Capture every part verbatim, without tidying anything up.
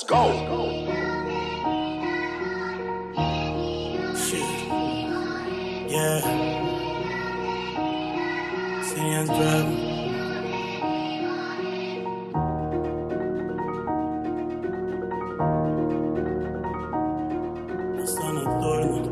Let's go. Shit. Yeah. Sirian's driving. Essa noturna.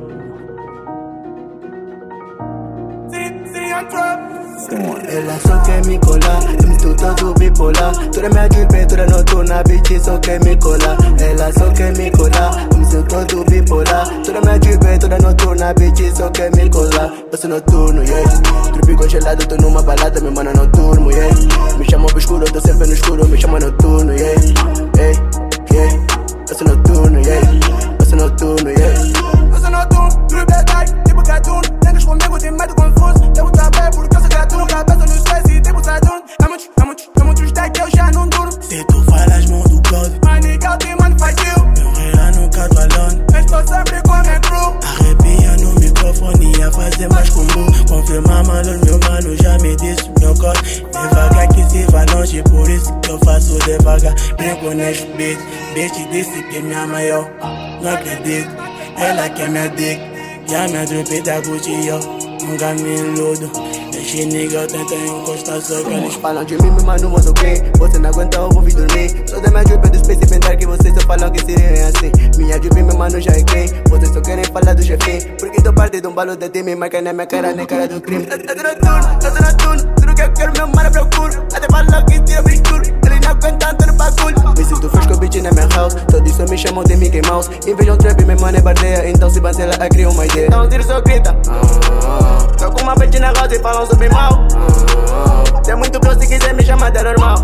Sirian driving. Ela só quer me colar, tu todo bipolar. Toda minha juventude noturna, bitch só quer me colar. Ela só quer me colar, eu todo bipolar. Toda minha juventude noturna, bitch só quer me colar. Eu sou noturno, yeah. Trupe congelado, tô numa balada, meu mano noturno, yeah. Me chamam pro escuro, tô sempre no escuro, me chama noturno, yeah. Hey, yeah. Eu sou noturno, yeah. Eu sou noturno, yeah. Eu sou noturno, trupe atrás, tipo cartoon. Negas comigo, tem medo confuso. Devo saber porque eu sou gatuno. Cabeça no stress, tipo Saturno. É muitos, é muitos, é muitos deck, eu já não durmo. Se tu falas mão do code, Manigal tem mano faz eu. meu rei lá no caso alone. Estou sempre com a minha crew. Arrepia no microfone, ia fazer mais comum. Confirma, mano, meu mano já me disse meu corte. Devagar que se vai longe, por isso que eu faço devagar. Brinco neste beat, bitch disse que me ama eu. Não acredito, ela que é minha dick. E a minha drip da Gucci, eu nunca me iludo. Deixe nigga, eu tento encostar só que eles Falam de mim, meu mano, mas ok. Você não aguenta, eu vou vir dormir. Sou da minha drip do Space Inventar que vocês só falam que seria assim. Minha drip, meu mano, já é quem? Vocês só querem falar do chefinho. Porque tô parte de um balo de time, marca na minha cara, nem cara do crime. Eu tô noturno, eu tô noturno. Tudo que eu quero, meu mano, procuro. Até falar que tira brinco. Ele não aguenta, tô no bagulho. Me sinto fresco, bitch, na minha house. Todos só me chamam de Mickey Mouse. Invejam trap, meu mano, é bardeia. Então se bancela, a cria uma ideia. Então tiro só grita. Tô com uma bitch na house e falam sobre mal. Tem muito bro, se quiser me chamar de normal.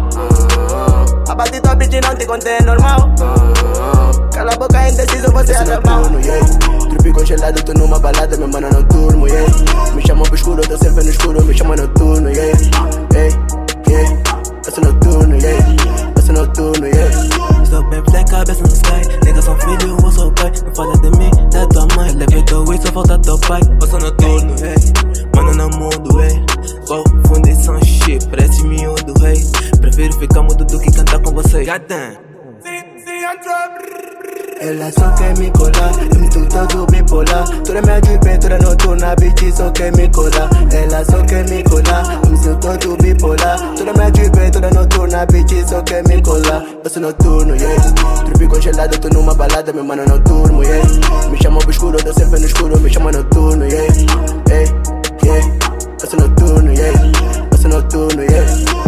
A bater tua bitch não te contém, é normal. Cala a boca, indeciso, você é noturno, yeah. Trupe congelado, tô numa balada, meu mano noturno, yeah. Me chamam pro escuro, tô sempre no escuro, me chama noturno, yeah. Hey, yeah. Eu sou noturno, yeah. Eu sou noturno, yeah. Sou bem sem cabeça no sky. Nigga, sou filho, eu sou pai. Não fala de mim, da tua mãe. Levei teu way, só falta teu pai. Eu sou noturno, hey. Mano, não mudo, hey. Confundição shit, parece miúdo, hey. Prefiro ficar mudo do que cantar com você. Goddamn. Ela só quer me colar, eu tô todo bipolar. Toda minha juventude noturna, bitch só quer me colar. Ela só quer me colar, eu sou todo bipolar. Toda minha juventude noturna, bitch só quer me colar. Eu sou noturno, yeah. Trupe congelado, tô numa balada, meu mano noturno, yeah. Me chamam pro escuro, tô sempre no escuro, me chama noturno, yeah. Hey, yeah. Eu sou noturno, yeah. Eu sou noturno, yeah.